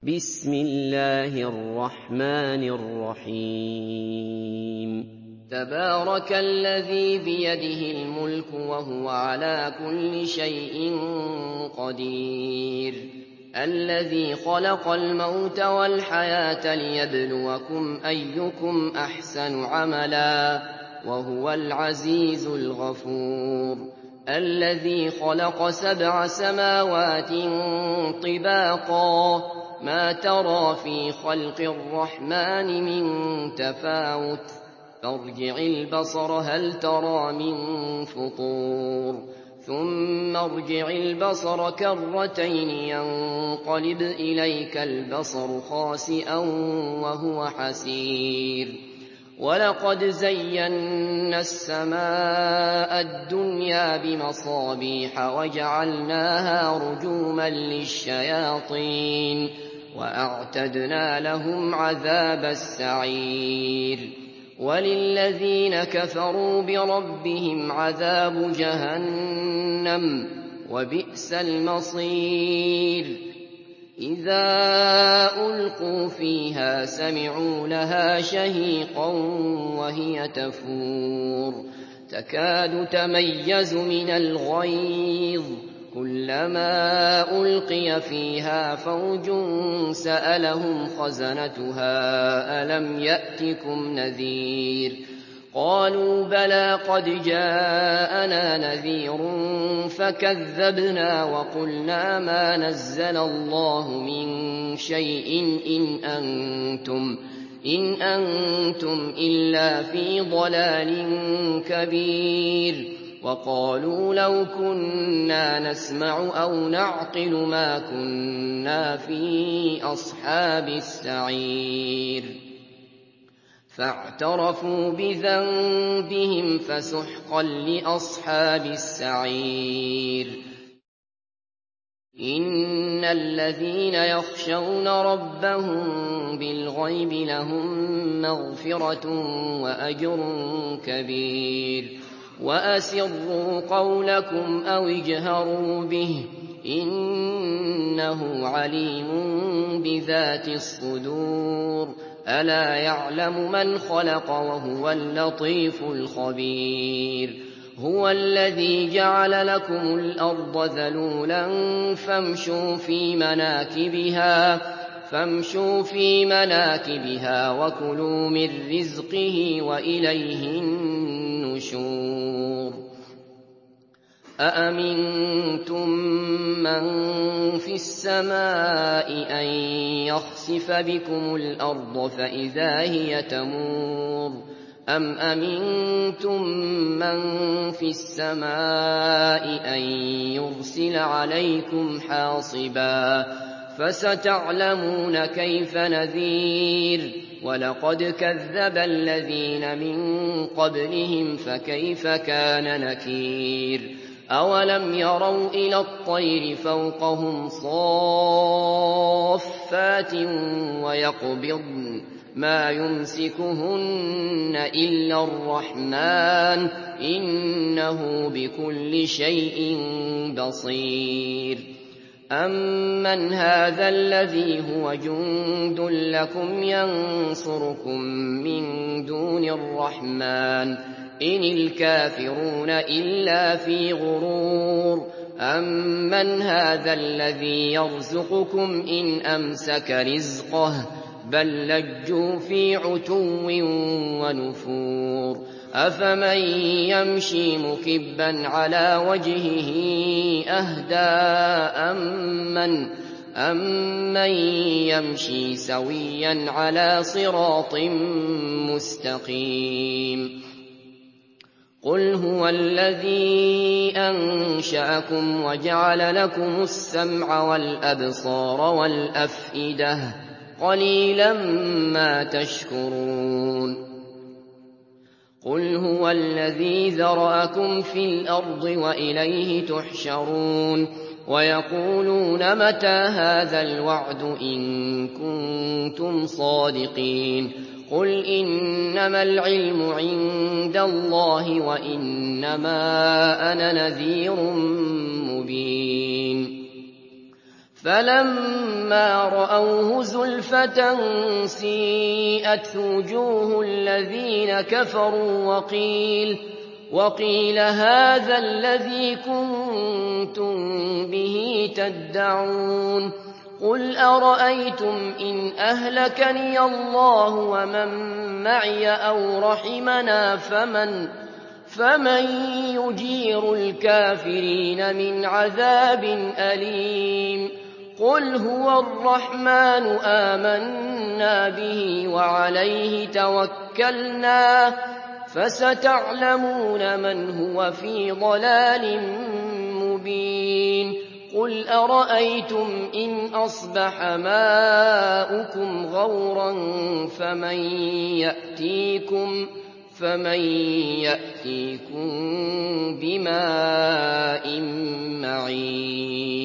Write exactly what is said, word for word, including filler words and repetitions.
بسم الله الرحمن الرحيم تبارك الذي بيده الملك وهو على كل شيء قدير الذي خلق الموت والحياة ليبلوكم أيكم أحسن عملا وهو العزيز الغفور الذي خلق سبع سماوات طباقا ما ترى في خلق الرحمن من تفاوت فارجع البصر هل ترى من فطور ثم ارجع البصر كرتين ينقلب إليك البصر خاسئا وهو حسير ولقد زينا السماء الدنيا بمصابيح وجعلناها رجوما للشياطين وأعتدنا لهم عذاب السعير وللذين كفروا بربهم عذاب جهنم وبئس المصير إذا ألقوا فيها سمعوا لها شهيقا وهي تفور تكاد تميز من الغيظ كلما ألقي فيها فوج سألهم خزنتها ألم يأتكم نذير قالوا بلى قد جاءنا نذير فكذبنا وقلنا ما نزل الله من شيء إن أنتم, إن أنتم إلا في ضلال كبير وقالوا لو كنا نسمع أو نعقل ما كنا في أصحاب السعير فاعترفوا بذنبهم فسحقا لأصحاب السعير إن الذين يخشون ربهم بالغيب لهم مغفرة وأجر كبير وأسروا قولكم أو اجهروا به إنه عليم بذات الصدور ألا يعلم من خلق وهو اللطيف الخبير هو الذي جعل لكم الأرض ذلولا فامشوا في مناكبها فامشوا في مناكبها وكلوا من رزقه وإليه النشور أأمنتم من في السماء أن يخسف بكم الأرض فإذا هي تمور أم أمنتم من في السماء أن يرسل عليكم حاصبا فستعلمون كيف نذير ولقد كذب الذين من قبلهم فكيف كان نكير أولم يروا إلى الطير فوقهم صافات ويقبضن ما يمسكهن إلا الرحمن إنه بكل شيء بصير أمن هذا الذي هو جند لكم ينصركم من دون الرحمن إن الكافرون إلا في غرور أمن هذا الذي يرزقكم إن أمسك رزقه بل لجوا في عتو ونفور أفمن يمشي مكبا على وجهه أهدى أمن, أمن يمشي سويا على صراط مستقيم قل هو الذي أنشأكم وجعل لكم السمع والأبصار والأفئدة قليلا ما تشكرون قل هو الذي ذرأكم في الأرض وإليه تحشرون ويقولون متى هذا الوعد إن كنتم صادقين قل إنما العلم عند الله وإنما أنا نذير مبين فَلَمَّا رَأَوْهُ زُلْفَةً سِيئَتْ وُجُوهُ الَّذِينَ كَفَرُوا وَقِيلَ وَقِيلَ هَٰذَا الَّذِي كُنتُم بِهِ تَدَّعُونَ قُلْ أَرَأَيْتُمْ إِنْ أَهْلَكَنِيَ اللَّهُ وَمَن مَّعِيَ أَوْ رَحِمَنَا فَمَن فَمَن يُجِيرُ الْكَافِرِينَ مِنْ عَذَابٍ أَلِيمٍ قُلْ هُوَ الرَّحْمَٰنُ آمَنَّا بِهِ وَعَلَيْهِ تَوَكَّلْنَا فَسَتَعْلَمُونَ مَنْ هُوَ فِي ضَلَالٍ مُّبِينٍ قُلْ أَرَأَيْتُمْ إِنْ أَصْبَحَ مَاؤُكُمْ غَوْرًا فَمَن يَأْتِيكُم فَمَن يَأْتِيكُم بِمَاءٍ مَّعِينٍ